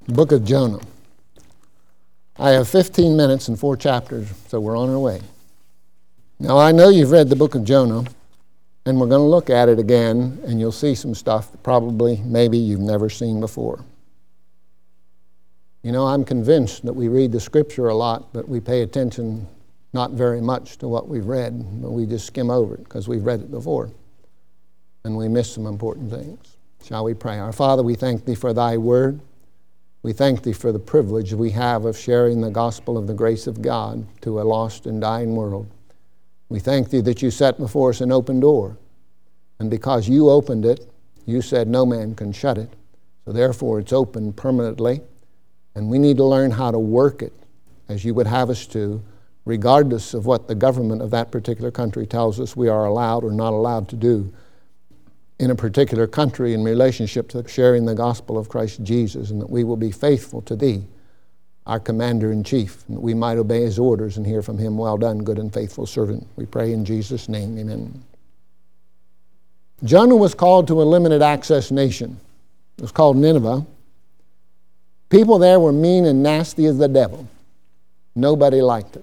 Book of Jonah. I have 15 minutes and 4 chapters, so we're on our way. Now, I know you've read the book of Jonah, and we're going to look at it again, and you'll see some stuff that probably, maybe you've never seen before. You know, I'm convinced that we read the scripture a lot, but we pay attention not very much to what we've read, but we just skim over it because we've read it before, and we miss some important things. Shall we pray? Our Father, we thank Thee for Thy word. We thank Thee for the privilege we have of sharing the gospel of the grace of God to a lost and dying world. We thank Thee that You set before us an open door. And because You opened it, You said no man can shut it. So therefore it's open permanently. And we need to learn how to work it as You would have us to, regardless of what the government of that particular country tells us we are allowed or not allowed to do in a particular country in relationship to sharing the gospel of Christ Jesus, and that we will be faithful to Thee, our Commander-in-Chief, and that we might obey His orders and hear from Him, well done, good and faithful servant. We pray in Jesus' name, amen. Jonah was called to a limited access nation. It was called Nineveh. People there were mean and nasty as the devil. Nobody liked it.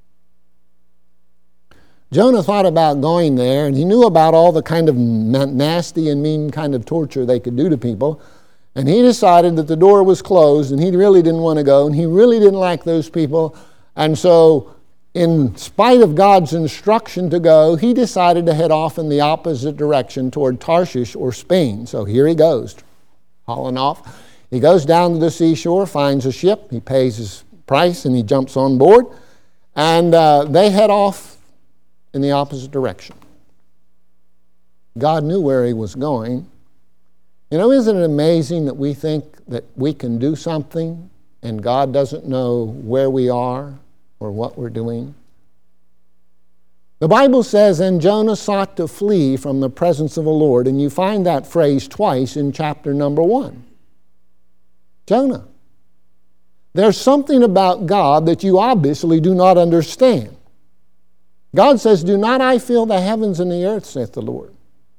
Jonah thought about going there, and he knew about all the kind of nasty and mean kind of torture they could do to people. And he decided that the door was closed, and he really didn't want to go, and he really didn't like those people. And so, in spite of God's instruction to go, he decided to head off in the opposite direction toward Tarshish or Spain. So here he goes, hauling off. He goes down to the seashore, finds a ship, he pays his price, and he jumps on board. And they head off in the opposite direction. God knew where he was going. You know, isn't it amazing that we think that we can do something and God doesn't know where we are or what we're doing? The Bible says, and Jonah sought to flee from the presence of the Lord, and you find that phrase twice in chapter number 1. Jonah. There's something about God that you obviously do not understand. God says, do not I fill the heavens and the earth, saith the Lord.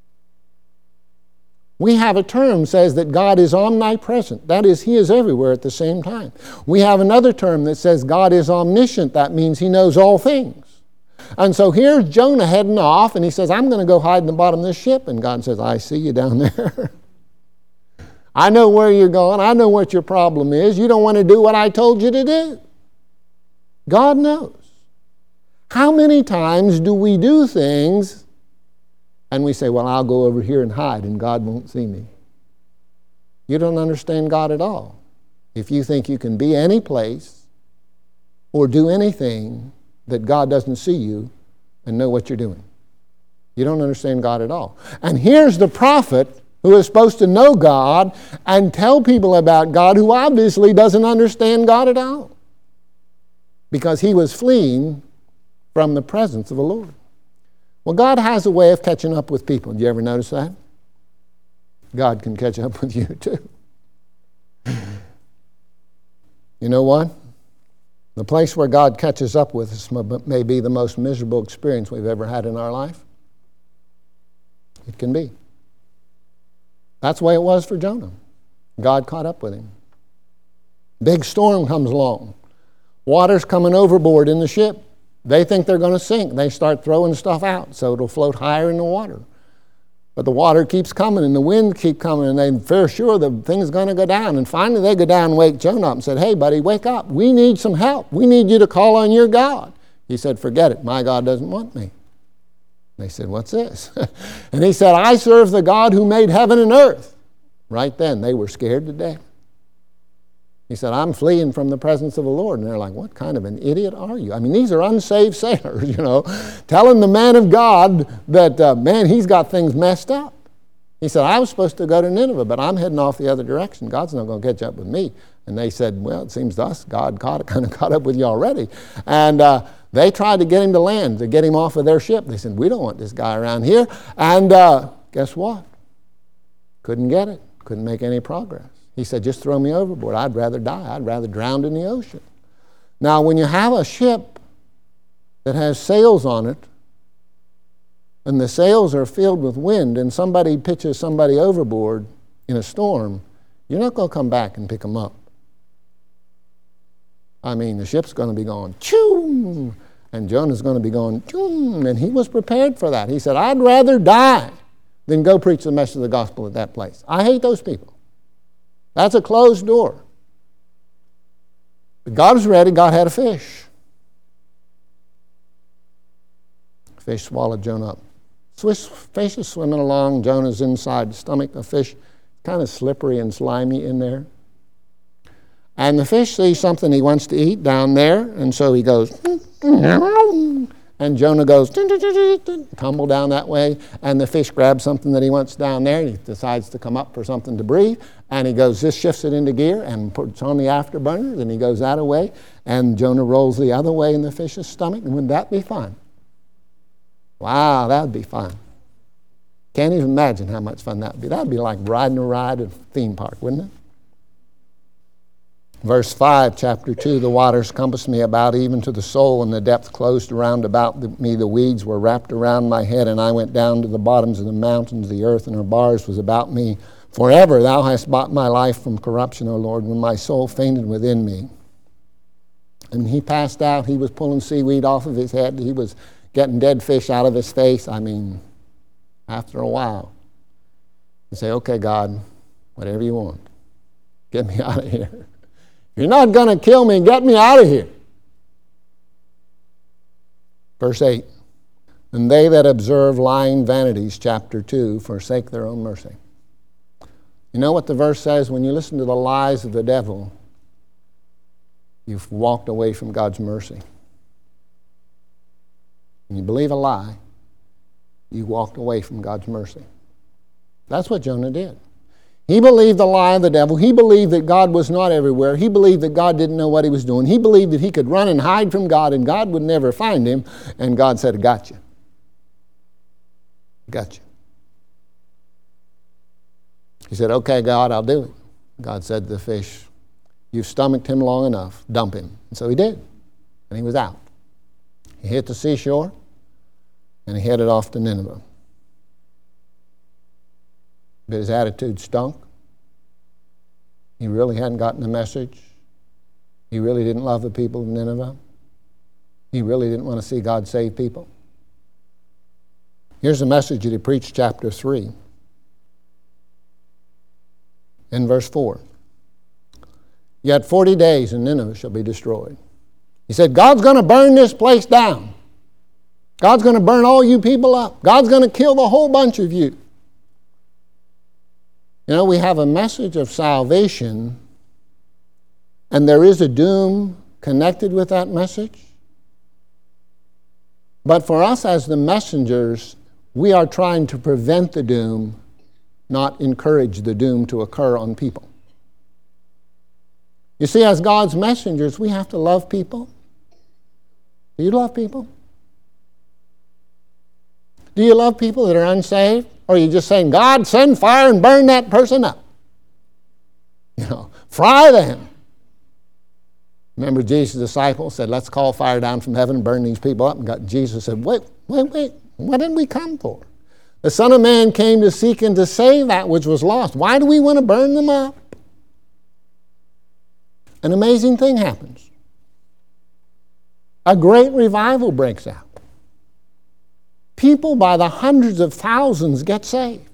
We have a term that says that God is omnipresent. That is, He is everywhere at the same time. We have another term that says God is omniscient. That means He knows all things. And so here's Jonah heading off, and he says, I'm going to go hide in the bottom of this ship. And God says, I see you down there. I know where you're going. I know what your problem is. You don't want to do what I told you to do. God knows. How many times do we do things and we say, well, I'll go over here and hide and God won't see me? You don't understand God at all. If you think you can be any place or do anything that God doesn't see you and know what you're doing. You don't understand God at all. And here's the prophet who is supposed to know God and tell people about God who obviously doesn't understand God at all. Because he was fleeing from the presence of the Lord. Well, God has a way of catching up with people. Did you ever notice that? God can catch up with you too. You know what? The place where God catches up with us may be the most miserable experience we've ever had in our life. It can be. That's the way it was for Jonah. God caught up with him. Big storm comes along. Water's coming overboard in the ship. They think they're going to sink. They start throwing stuff out so it'll float higher in the water. But the water keeps coming and the wind keeps coming, and they're fair sure the thing's going to go down. And finally they go down and wake Jonah up and said, hey, buddy, wake up. We need some help. We need you to call on your God. He said, forget it. My God doesn't want me. They said, what's this? And he said, I serve the God who made heaven and earth. Right then, they were scared to death. He said, I'm fleeing from the presence of the Lord. And they're like, what kind of an idiot are you? I mean, these are unsaved sailors, you know, telling the man of God that, man, he's got things messed up. He said, I was supposed to go to Nineveh, but I'm heading off the other direction. God's not going to catch up with me. And they said, well, it seems to us God kind of caught up with you already. And they tried to get him to land, to get him off of their ship. They said, we don't want this guy around here. And guess what? Couldn't get it. Couldn't make any progress. He said, just throw me overboard. I'd rather die. I'd rather drown in the ocean. Now, when you have a ship that has sails on it, and the sails are filled with wind, and somebody pitches somebody overboard in a storm, you're not going to come back and pick them up. I mean, the ship's going to be going, choo, and Jonah's going to be going, choo, and he was prepared for that. He said, I'd rather die than go preach the message of the gospel at that place. I hate those people. That's a closed door. But God was ready. God had a fish. Fish swallowed Jonah up. Fish is swimming along. Jonah's inside the stomach. The fish kind of slippery and slimy in there. And the fish sees something he wants to eat down there, and so he goes, and Jonah goes, tumble down that way, and the fish grabs something that he wants down there, and he decides to come up for something to breathe, and he goes, this shifts it into gear and puts on the afterburners, and he goes that way, and Jonah rolls the other way in the fish's stomach, and wouldn't that be fun? Wow, that would be fun. Can't even imagine how much fun that would be. That would be like riding a ride at a theme park, wouldn't it? Verse 5, chapter 2, the waters compassed me about even to the soul, and the depth closed around about me. The weeds were wrapped around my head, and I went down to the bottoms of the mountains. The earth and her bars was about me. Forever thou hast bought my life from corruption, O Lord, when my soul fainted within me. And he passed out. He was pulling seaweed off of his head. He was getting dead fish out of his face. I mean, after a while, you say, okay, God, whatever you want, get me out of here. You're not going to kill me. Get me out of here. Verse 8. And they that observe lying vanities, chapter 2, forsake their own mercy. You know what the verse says? When you listen to the lies of the devil, you've walked away from God's mercy. When you believe a lie, you walked away from God's mercy. That's what Jonah did. He believed the lie of the devil. He believed that God was not everywhere. He believed that God didn't know what he was doing. He believed that he could run and hide from God and God would never find him. And God said, I got you. Got you. He said, okay, God, I'll do it. God said to the fish, you've stomached him long enough. Dump him. And so he did. And he was out. He hit the seashore and he headed off to Nineveh. But his attitude stunk. He really hadn't gotten the message. He really didn't love the people of Nineveh. He really didn't want to see God save people. Here's the message that he preached, chapter 3. In verse 4. Yet 40 days and Nineveh shall be destroyed. He said, God's going to burn this place down. God's going to burn all you people up. God's going to kill the whole bunch of you. You know, we have a message of salvation, and there is a doom connected with that message. But for us as the messengers, we are trying to prevent the doom, not encourage the doom to occur on people. You see, as God's messengers, we have to love people. Do you love people? Do you love people that are unsaved? Or are you just saying, God, send fire and burn that person up? You know, fry them. Remember Jesus' disciples said, let's call fire down from heaven and burn these people up. And Jesus said, wait, what did we come for? The Son of Man came to seek and to save that which was lost. Why do we want to burn them up? An amazing thing happens. A great revival breaks out. People by the hundreds of thousands get saved.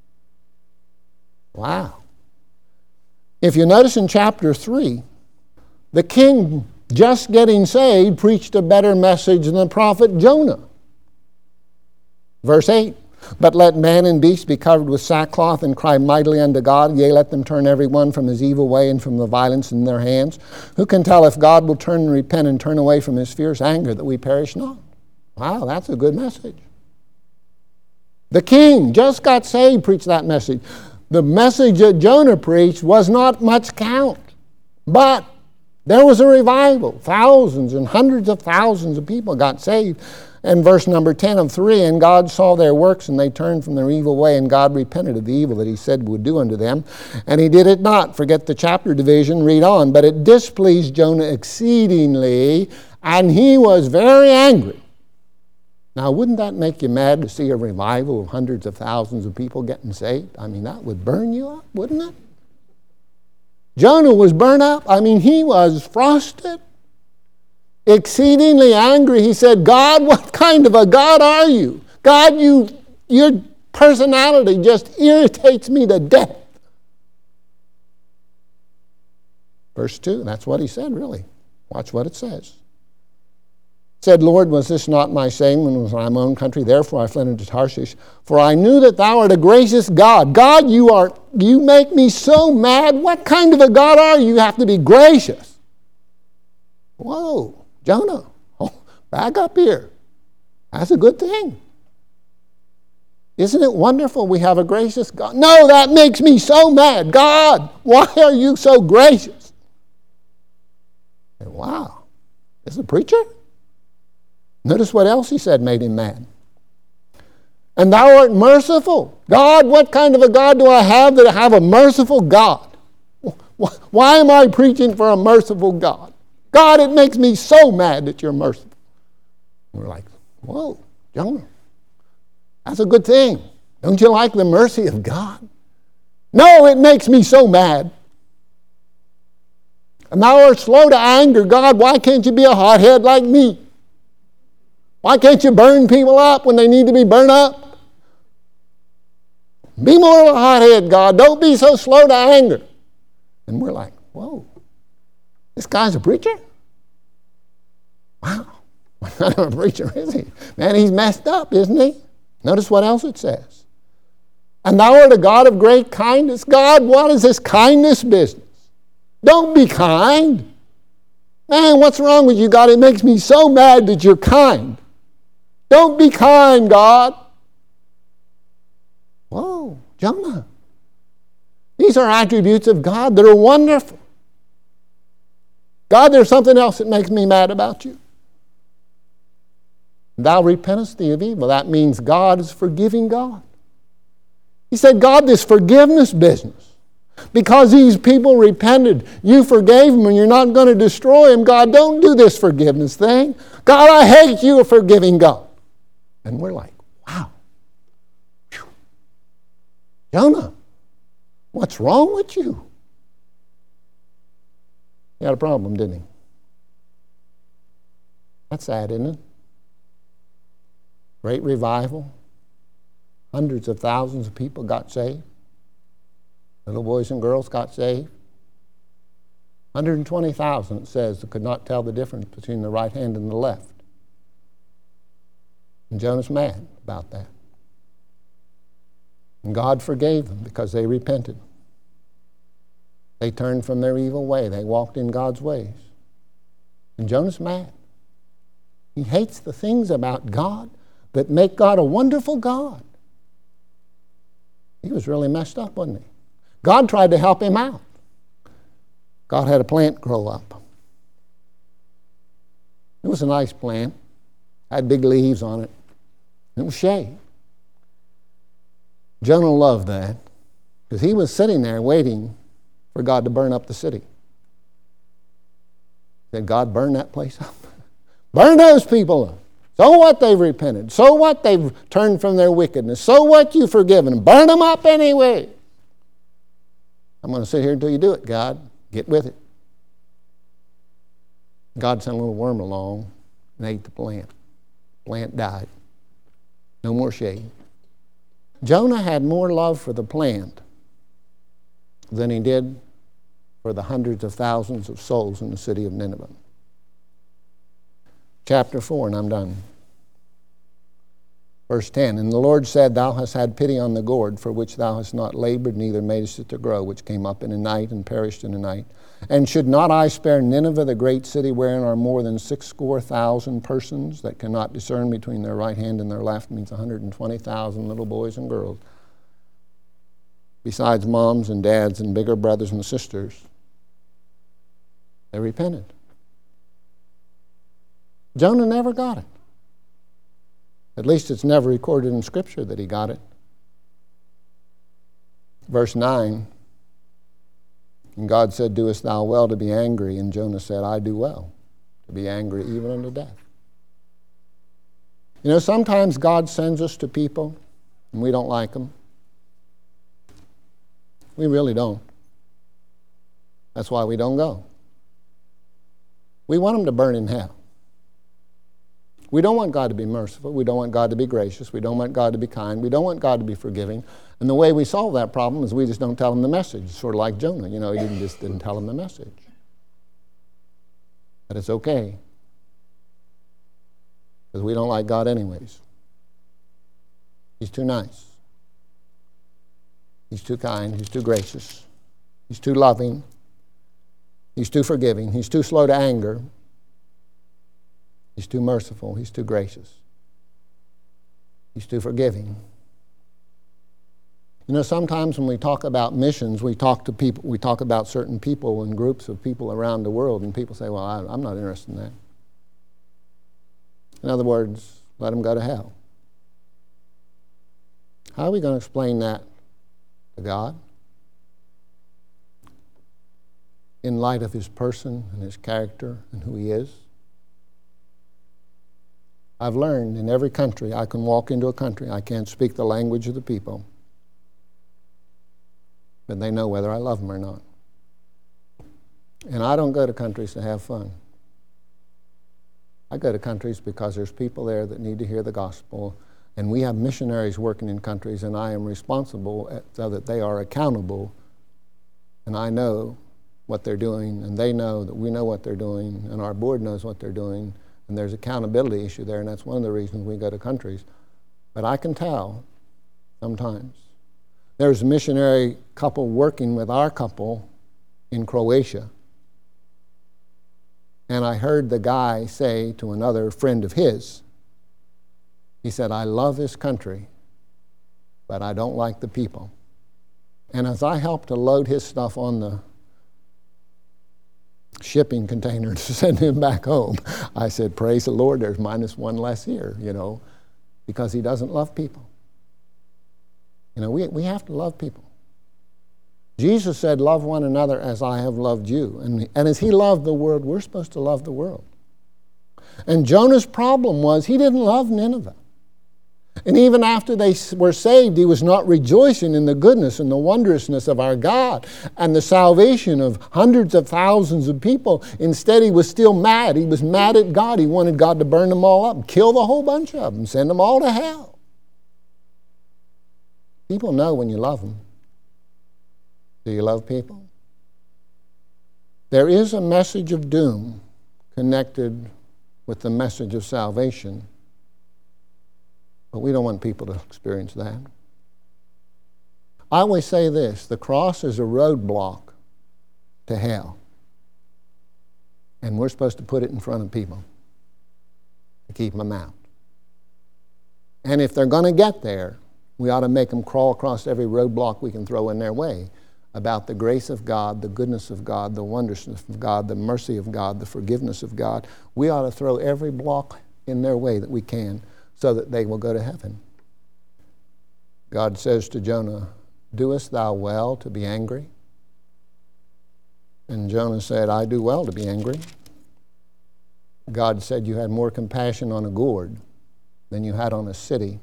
Wow. If you notice in chapter 3, the king just getting saved preached a better message than the prophet Jonah. Verse 8, but let man and beast be covered with sackcloth and cry mightily unto God. Yea, let them turn every one from his evil way and from the violence in their hands. Who can tell if God will turn and repent and turn away from his fierce anger that we perish not? Wow, that's a good message. The king just got saved, preached that message. The message that Jonah preached was not much count. But there was a revival. Thousands and hundreds of thousands of people got saved. And verse number 10 of 3, and God saw their works, and they turned from their evil way, and God repented of the evil that he said would do unto them. And he did it not. Forget the chapter division, read on. But it displeased Jonah exceedingly, and he was very angry. Now, wouldn't that make you mad to see a revival of hundreds of thousands of people getting saved? I mean, that would burn you up, wouldn't it? Jonah was burnt up. I mean, he was frosted. exceedingly angry. He said, God, what kind of a God are you? God, your personality just irritates me to death. Verse 2, that's what he said, really. Watch what it says. Said, Lord, was this not my saying when I was in my own country? Therefore I fled into Tarshish, for I knew that thou art a gracious God. God, you make me so mad. What kind of a God are you? You have to be gracious. Whoa, Jonah, back up here. That's a good thing. Isn't it wonderful we have a gracious God? No, that makes me so mad. God, why are you so gracious? And wow, this is a preacher? Notice what else he said made him mad. And thou art merciful. God, what kind of a God do I have that I have a merciful God? Why am I preaching for a merciful God? God, it makes me so mad that you're merciful. We're like, whoa, Jonah, that's a good thing. Don't you like the mercy of God? No, it makes me so mad. And thou art slow to anger. God, why can't you be a hothead like me? Why can't you burn people up when they need to be burned up? Be more of a hothead, God. Don't be so slow to anger. And we're like, whoa, this guy's a preacher? Wow. What kind of a preacher is he? Man, he's messed up, isn't he? Notice what else it says. And thou art a God of great kindness. God, what is this kindness business? Don't be kind. Man, what's wrong with you, God? It makes me so mad that you're kind. Don't be kind, God. Whoa, Jonah. These are attributes of God that are wonderful. God, there's something else that makes me mad about you. Thou repentest thee of evil. That means God is forgiving God. He said, God, this forgiveness business, because these people repented, you forgave them and you're not going to destroy them. God, don't do this forgiveness thing. God, I hate you, a forgiving God. And we're like, wow. Whew. Jonah, what's wrong with you? He had a problem, didn't he? That's sad, isn't it? Great revival. Hundreds of thousands of people got saved. Little boys and girls got saved. 120,000, it says, that could not tell the difference between the right hand and the left. And Jonah's mad about that. And God forgave them because they repented. They turned from their evil way. They walked in God's ways. And Jonah's mad. He hates the things about God that make God a wonderful God. He was really messed up, wasn't he? God tried to help him out. God had a plant grow up. It was a nice plant. Had big leaves on it. It was shade. Jonah loved that because he was sitting there waiting for God to burn up the city. Said, God, burn that place up. Burn those people up. So what, they've repented. So what, they've turned from their wickedness. So what, you've forgiven them. Burn them up anyway. I'm going to sit here until you do it, God. Get with it. God sent a little worm along and ate the plant. Plant died. No more shade. Jonah had more love for the plant than he did for the hundreds of thousands of souls in the city of Nineveh. Chapter 4, and I'm done. Verse 10, and the Lord said, Thou hast had pity on the gourd, for which thou hast not labored, neither madest it to grow, which came up in a night and perished in a night. And should not I spare Nineveh, the great city, wherein are more than 60,000 persons that cannot discern between their right hand and their left? Means 120,000 little boys and girls, besides moms and dads and bigger brothers and sisters. They repented. Jonah never got it. At least it's never recorded in Scripture that he got it. Verse 9, and God said, Doest thou well to be angry? And Jonah said, I do well to be angry even unto death. You know, sometimes God sends us to people and we don't like them. We really don't. That's why we don't go. We want them to burn in hell. We don't want God to be merciful. We don't want God to be gracious. We don't want God to be kind. We don't want God to be forgiving. And the way we solve that problem is we just don't tell him the message. Sort of like Jonah. He just didn't tell him the message. But it's okay. Because we don't like God anyways. He's too nice. He's too kind. He's too gracious. He's too loving. He's too forgiving. He's too slow to anger. He's too merciful. He's too gracious. He's too forgiving. Sometimes when we talk about missions, we talk about certain people and groups of people around the world, and people say, well, I'm not interested in that. In other words, let them go to hell. How are we going to explain that to God? In light of his person and his character and who he is? I've learned in every country, I can walk into a country, I can't speak the language of the people, but they know whether I love them or not. And I don't go to countries to have fun. I go to countries because there's people there that need to hear the gospel, and we have missionaries working in countries, and I am responsible so that they are accountable, and I know what they're doing, and they know that we know what they're doing, and our board knows what they're doing, and there's accountability issue there, and that's one of the reasons we go to countries. But I can tell sometimes. There's a missionary couple working with our couple in Croatia. And I heard the guy say to another friend of his, he said, I love this country, but I don't like the people. And as I helped to load his stuff on the shipping container to send him back home, I said, praise the Lord, there's -1 less here, because he doesn't love people. We have to love people. Jesus said, love one another as I have loved you. And as he loved the world, we're supposed to love the world. And Jonah's problem was he didn't love Nineveh. And even after they were saved, he was not rejoicing in the goodness and the wondrousness of our God and the salvation of hundreds of thousands of people. Instead, he was still mad. He was mad at God. He wanted God to burn them all up, kill the whole bunch of them, send them all to hell. People know when you love them. Do you love people? There is a message of doom connected with the message of salvation. But we don't want people to experience that. I always say this, the cross is a roadblock to hell. And we're supposed to put it in front of people to keep them out. And if they're going to get there, we ought to make them crawl across every roadblock we can throw in their way about the grace of God, the goodness of God, the wondrousness of God, the mercy of God, the forgiveness of God. We ought to throw every block in their way that we can, so that they will go to heaven. God says to Jonah, doest thou well to be angry? And Jonah said, I do well to be angry. God said you had more compassion on a gourd than you had on a city.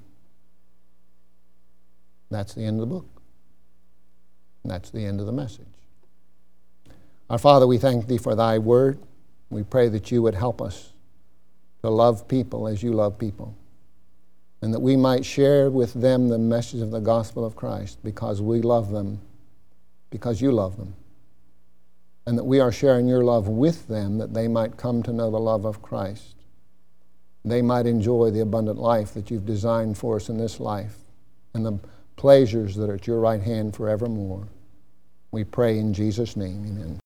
That's the end of the book. And that's the end of the message. Our Father, we thank thee for thy word. We pray that you would help us to love people as you love people, and that we might share with them the message of the gospel of Christ because we love them, because you love them, and that we are sharing your love with them that they might come to know the love of Christ. They might enjoy the abundant life that you've designed for us in this life and the pleasures that are at your right hand forevermore. We pray in Jesus' name, amen.